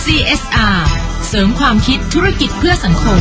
CSR เสริมความคิดธุรกิจเพื่อสังคม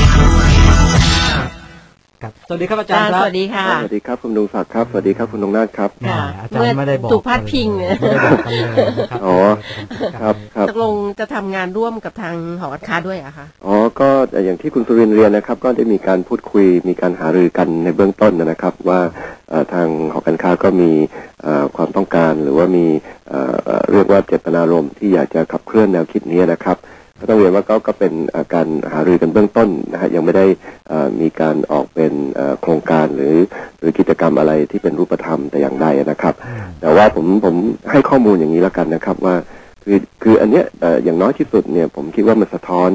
สวัสดีครับอาจารย์ครับสวัสดีค่ะสวัสดีครับคุณดวงศักดิ์ครับสวัสดีครับคุณดวงนาถครับอาจารย์ไม่ได้บอกถูกพาดพิงอ๋อครับตกลงจะทำงานร่วมกับทางหอการค้าด้วยอะคะอ๋อก็อย่างที่คุณสุรินทร์เรียนนะครับก็ได้มีการพูดคุยมีการหารือกันในเบื้องต้นนะครับว่าทางหอการค้าก็มีความต้องการหรือว่ามีเรียกว่าเจตนารมณ์ที่อยากจะขับเคลื่อนแนวคิดนี้นะครับก็ต้องเรียนว่าก็เป็นการหารือกันเบื้องต้นนะฮะยังไม่ได้มีการออกเป็นโครงการหรือกิจกรรมอะไรที่เป็นรูปธรรมแต่อย่างใดนะครับแต่ว่าผมให้ข้อมูลอย่างนี้แล้วกันนะครับว่าคืออันเนี้ยอย่างน้อยที่สุดเนี่ยผมคิดว่ามันสะท้อน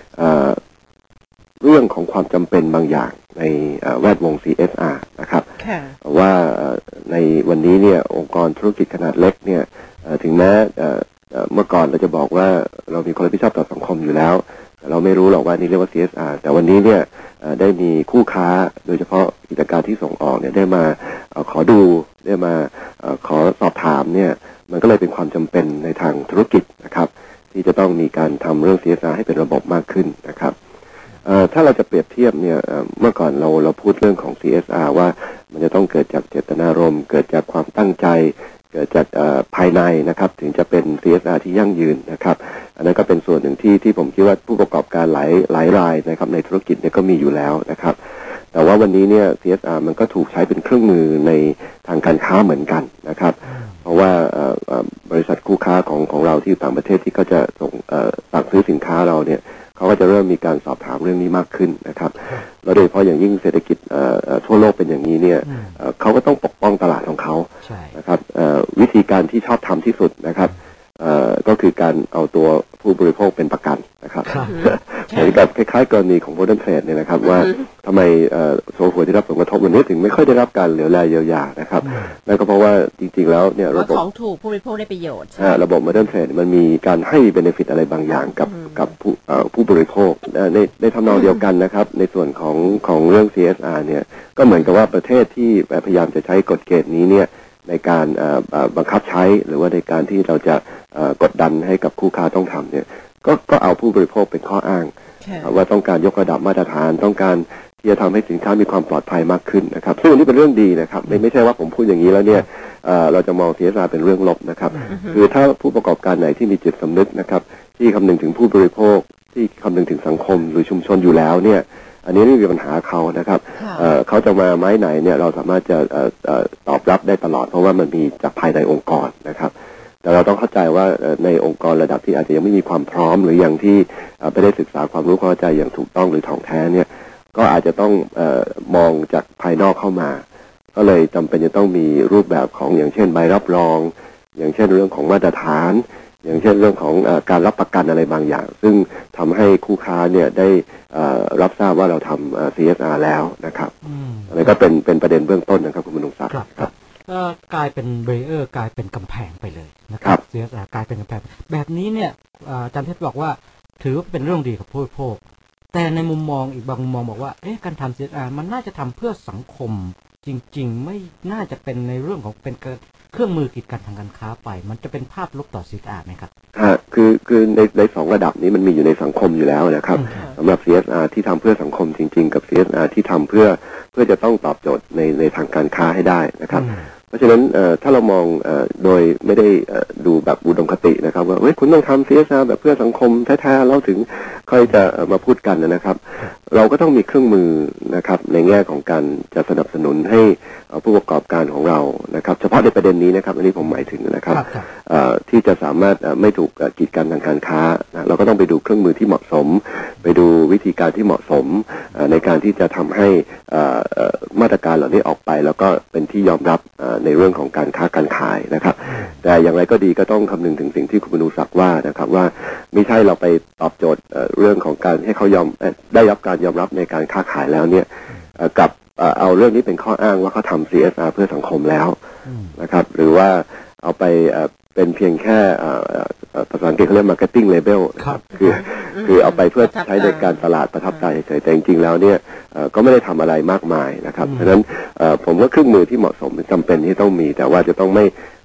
เรื่องของความจำเป็นบางอย่างในแวดวง CSR นะครับว่าในวันนี้เนี่ยองค์กรธุรกิจขนาดเล็กเนี่ยถึงแม้เมื่อก่อนเราจะบอกว่าเรามีความรับผิดชอบต่อสังคมอยู่แล้วเราไม่รู้หรอกว่านี่เรียกว่า CSR แต่วันนี้เนี่ยได้มีคู่ค้าโดยเฉพาะกิจการที่ส่งออกเนี่ยได้มาขอดูได้มาขอสอบถามเนี่ยมันก็เลยเป็นความจำเป็นในทางธุรกิจนะครับที่จะต้องมีการทำเรื่อง CSR ให้เป็นระบบมากขึ้นนะครับถ้าเราจะเปรียบเทียบเนี่ยเมื่อก่อนเราพูดเรื่องของ CSR ว่ามันจะต้องเกิดจากเจตนารมณ์เกิดจากความตั้งใจเกิดจากภายในนะครับถึงจะเป็น CSR ที่ยั่งยืนนะครับอันนั้นก็เป็นส่วนหนึ่งที่ผมคิดว่าผู้ประกอบการหลายรายนะครับในธุรกิจเนี่ยก็มีอยู่แล้วนะครับแต่ว่าวันนี้เนี่ย CSR มันก็ถูกใช้เป็นเครื่องมือในทางการค้าเหมือนกันนะครับเพราะว่าบริษัทคู่ค้าของเราที่อยู่ต่างประเทศที่เขาจะสั่งซื้อสินค้าเราเนี่ยเขาก็จะเริ่มมีการสอบถามเรื่องนี้มากขึ้นนะครับแล้วโดยเฉพาะอย่างยิ่งเศรษฐกิจทั่วโลกเป็นอย่างนี้เนี่ยเขาก็ต้องปกป้องตลาดของเขานะครับวิธีการที่ชอบทำที่สุดนะครับก็คือการเอาตัวผู้บริโภคเป็นประกันนะครับเหมือนกับคล้ายๆกรณีของ Modern Trade เนี่ยนะครับว่าทำไมโซลหัวที่รับผลกระทบวันนี้ถึงไม่ค่อยได้รับการเหลียวแลเยียวยานะครับนั่นก็เพราะว่าจริงๆแล้วเนี่ยระบบของถูกผู้บริโภคได้ประโยชน์ระบบ Modern Trade มันมีการให้ benefit อะไรบางอย่างกับผู้บริโภคในทำนองเดียวกันนะครับในส่วนของเรื่อง CSR เนี่ยก็เหมือนกับว่าประเทศที่พยายามจะใช้กฎเกณฑ์นี้เนี่ยในการบังคับใช้หรือว่าในการที่เราจะกดดันให้กับคู่ค้าต้องทำเนี่ยก็เอาผู้บริโภคเป็นข้ออ้างว่าต้องการยกระดับมาตรฐานต้องการที่จะทำให้สินค้ามีความปลอดภัยมากขึ้นนะครับซึ่งอันนี้เป็นเรื่องดีนะครับไม่ใช่ว่าผมพูดอย่างนี้แล้วเนี่ยเราจะมอง CSR เป็นเรื่องลบนะครับคือถ้าผู้ประกอบการไหนที่มีจิตสำนึกนะครับที่คำนึงถึงผู้บริโภคที่คำนึงถึงสังคมหรือชุมชนอยู่แล้วเนี่ยอันนี้ไม่มีปัญหาเขานะครับเขาจะมาไม้ไหนเนี่ยเราสามารถจะตอบรับได้ตลอดเพราะว่ามันมีจากภายในองค์กรนะครับแต่เราต้องเข้าใจว่าในองค์กรระดับที่อาจจะยังไม่มีความพร้อมหรืออย่างที่ไม่ได้ศึกษาความรู้ความเข้าใจอย่างถูกต้องหรือถ่องแท้เนี่ยก็อาจจะต้องมองจากภายนอกเข้ามาก็เลยจำเป็นจะต้องมีรูปแบบของอย่างเช่นใบรับรองอย่างเช่นเรื่องของมาตรฐานอย่างเช่นเรื่องของการรับประกันอะไรบางอย่างซึ่งทำให้คู่ค้าเนี่ยได้รับทราบว่าเราทำ CSR แล้วนะครับอันนี้ก็เป็นประเด็นเบื้องต้นนะครับคุณมนุษย์ศักดิ์ครับก็กลายเป็นเบรเออร์กลายเป็นกำแพงไปเลยนะครับ CSR กลายเป็นกำแพงแบบนี้เนี่ยอาจารย์เพชรบอกว่าถือว่าเป็นเรื่องดีกับผู้บริโภคแต่ในมุมมองอีกบางมุมมองบอกว่าการทำ CSR มันน่าจะทำเพื่อสังคมจริงๆไม่น่าจะเป็นในเรื่องของเป็นเครื่องมือกีดกันทางการค้าไปมันจะเป็นภาพลบต่อ CSR ไหมครับคือในสองระดับนี้มันมีอยู่ในสังคมอยู่แล้วนะครับสำหรับ CSR ที่ทำเพื่อสังคมจริงๆกับ CSR ที่ทำเพื่อจะต้องตอบโจทย์ในทางการค้าให้ได้นะครับเพราะฉะนั้นถ้าเรามองโดยไม่ได้ดูแบบอุดมคตินะครับว่าคุณต้องทำ CSR แบบเพื่อสังคมแท้ๆแล้วถึงค่อยจะมาพูดกันนะครับเราก็ต้องมีเครื่องมือนะครับในแง่ของการจะสนับสนุนให้ผู้ประกอบการของเรานะครับเฉพาะในประเด็นนี้นะครับอันนี้ผมหมายถึงนะครับที่จะสามารถไม่ถูกกีดกันทางการค้าเราก็ต้องไปดูเครื่องมือที่เหมาะสมไปดูวิธีการที่เหมาะสมในการที่จะทำให้มาตรการเหล่านี้ออกไปแล้วก็เป็นที่ยอมรับในเรื่องของการค้าการขายนะครับแต่อย่างไรก็ดีก็ต้องคำนึงถึงสิ่งที่คุณมนุษย์ศักดิ์ว่านะครับว่าไม่ใช่เราไปตอบโจทย์เรื่องของการให้เขาได้รับการยอมรับในการค้าขายแล้วเนี่ยกับเอาเรื่องนี้เป็นข้ออ้างว่าเขาทำ CSR เพื่อสังคมแล้วนะครับหรือว่าเอาไปเป็นเพียงแค่ภาษาอังกฤษเขาเรียก marketing label นะครับคือเอาไปเพื่อใช้ในการตลาดประทับใจเฉยแต่จริงๆแล้วเนี่ยก็ไม่ได้ทำอะไรมากมายนะครับฉะนั้นผมว่าเครื่องมือที่เหมาะสมจำเป็นที่ต้องมีแต่ว่าจะต้อง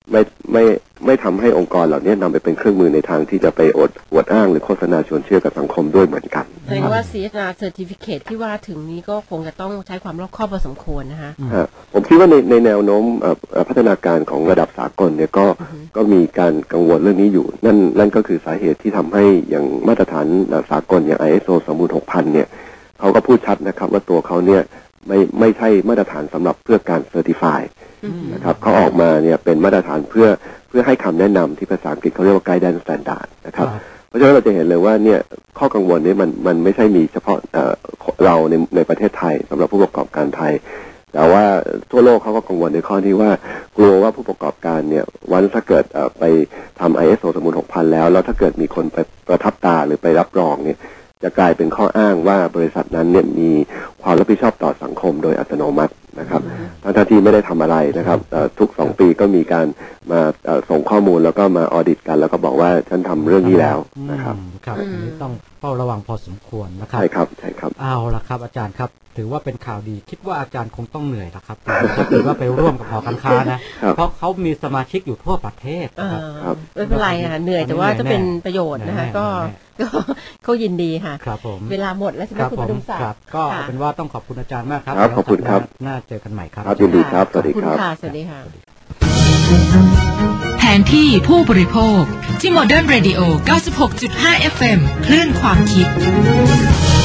ไม่ทำให้องค์กรเหล่านี้นำไปเป็นเครื่องมือในทางที่จะไปอวดอ้างหรือโฆษณาชวนเชื่อกับสังคมด้วยเหมือนกันแสดงว่า CSR Certificate ที่ว่าถึงนี้ก็คงจะต้องใช้ความรอบคอบพอสมควรนะคะผมคิดว่าในแนวโน้มพัฒนาการของระดับสากลเนี่ยก็มีการกังวลเรื่องนี้อยู่นั่นก็คือสาเหตุที่ทำให้อย่างมาตรฐานสากลอย่าง ISO 26000เนี่ยเขาก็พูดชัดนะครับว่าตัวเขาเนี่ยไม่ใช่มาตรฐานสำหรับเพื่อการเซอร์ติฟายนะครับเขาออกมาเนี่ยเป็นมาตรฐานเพื่อให้คำแนะนำที่ภาษาอังกฤษเขาเรียกว่า guidance standard นะครับเพราะฉะนั้นเราจะเห็นเลยว่าเนี่ยข้อกังวลนี้มันไม่ใช่มีเฉพาะเราในประเทศไทยสำหรับผู้ประกอบการไทยแต่ว่าทั่วโลกเขาก็กังวลในข้อที่ว่ากลัวว่าผู้ประกอบการเนี่ยวันถ้าเกิดไปทำ ISO 26000แล้วถ้าเกิดมีคนไปประทับตาหรือไปรับรองเนี่ยจะกลายเป็นข้ออ้างว่าบริษัทนั้นเนี่ยมีความรับผิดชอบต่อสังคมโดยอัตโนมัตินะครับทั้งที่ไม่ได้ทำอะไรนะครับทุก2 ปีก็มีการมาส่งข้อมูลแล้วก็มาออดิตกันแล้วก็บอกว่าฉันทำเรื่องนี้แล้วนะครับครับนี้ต้องเฝ้าระวังพอสมควรนะครับใช่ครับเอาละครับอาจารย์ครับถือว่าเป็นข่าวดีคิดว่าอาจารย์คงต้องเหนื่อยนะครับถ้าเกิดว่าไปร่วมกับหอการค้านะเพราะเขามีสมาชิกอยู่ทั่วประเทศครับไม่เป็นไรค่ะเหนื่อยแต่ว่าจะเป็นประโยชน์นะคะก็เขายินดีค่ะครับผมเวลาหมดแล้วใช่ไหมคุณดุมศักดิ์ก็เป็นว่าต้องขอบคุณอาจารย์มากครับขอบคุณครับน่าเจอกันใหม่ครับยินดีครับสวัสดีครับสวัสดีค่ะแผนที่ผู้บริโภคที่ Modern Radio 96.5 FM คลื่นความคิด